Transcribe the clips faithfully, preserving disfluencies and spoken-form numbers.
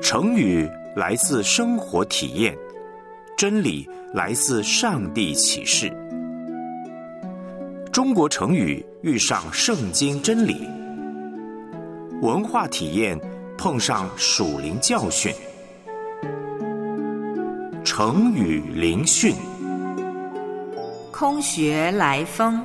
成语来自生活体验，真理来自上帝启示。中国成语遇上圣经真理，文化体验碰上属灵教训。成语灵讯， 空穴来风。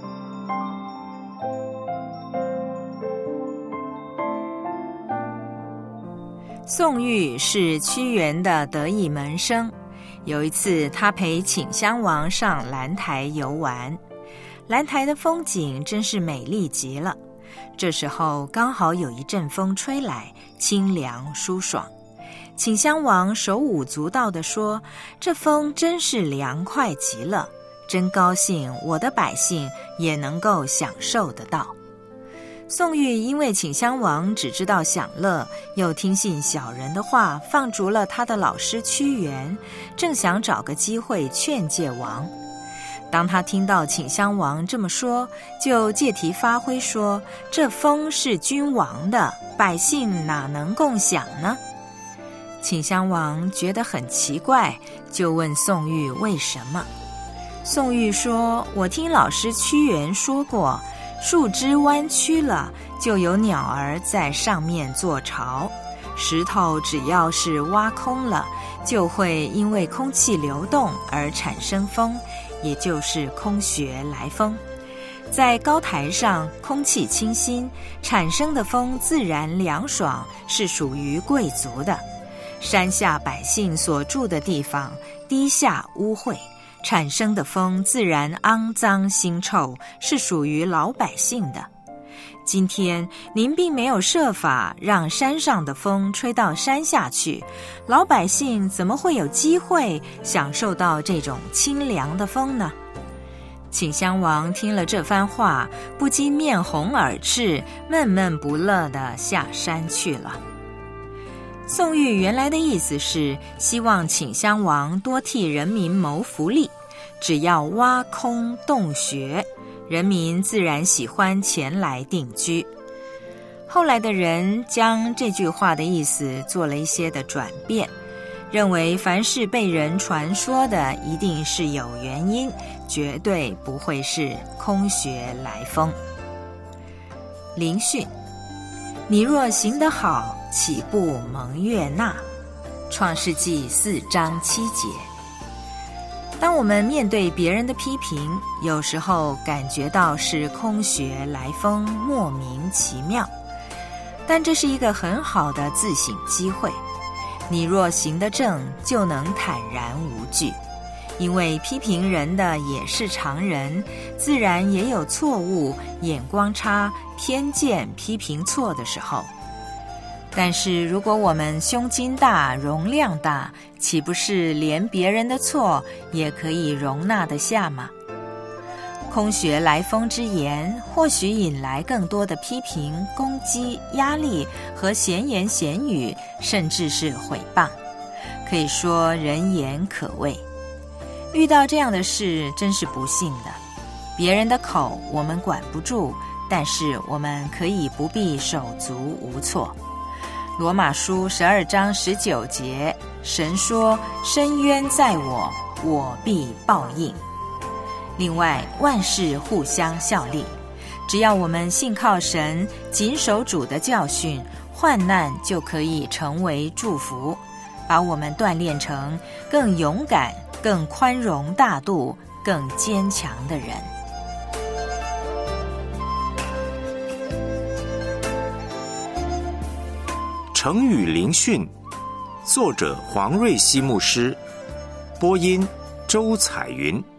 宋玉是屈原的得意门生，有一次他陪顷襄王上兰台游玩，兰台的风景真是美丽极了。这时候刚好有一阵风吹来，清凉舒爽。顷襄王手舞足蹈地说，这风真是凉快极了，真高兴我的百姓也能够享受得到。宋玉因为顷襄王只知道享乐，又听信小人的话，放逐了他的老师屈原，正想找个机会劝诫王。当他听到顷襄王这么说，就借题发挥说，这风是君王的，百姓哪能共享呢？顷襄王觉得很奇怪，就问宋玉为什么。宋玉说，我听老师屈原说过，树枝弯曲了，就有鸟儿在上面做巢，石头只要是挖空了，就会因为空气流动而产生风，也就是空穴来风。在高台上空气清新，产生的风自然凉爽，是属于贵族的。山下百姓所住的地方低下污秽，产生的风自然肮脏腥臭，是属于老百姓的。今天您并没有设法让山上的风吹到山下去，老百姓怎么会有机会享受到这种清凉的风呢？顷襄王听了这番话，不禁面红耳赤，闷闷不乐地下山去了。宋玉原来的意思是希望顷襄王多替人民谋福利，只要挖空洞穴，人民自然喜欢前来定居。后来的人将这句话的意思做了一些的转变，认为凡是被人传说的一定是有原因，绝对不会是空穴来风。灵训，你若行得好，岂不蒙悦纳？创世纪四章七节。当我们面对别人的批评，有时候感觉到是空穴来风，莫名其妙，但这是一个很好的自省机会。你若行得正，就能坦然无惧，因为批评人的也是常人，自然也有错误、眼光差、偏见、批评错的时候。但是如果我们胸襟大、容量大，岂不是连别人的错也可以容纳得下吗？空穴来风之言，或许引来更多的批评、攻击、压力和闲言闲语，甚至是毁谤，可以说人言可畏。遇到这样的事，真是不幸的。别人的口我们管不住，但是我们可以不必手足无措。罗马书十二章十九节，神说，深渊在我，我必报应。另外，万事互相效力，只要我们信靠神，谨守主的教训，患难就可以成为祝福，把我们锻炼成更勇敢、更宽容大度、更坚强的人。 成语灵讯，作者黄瑞希牧师，播音周彩云。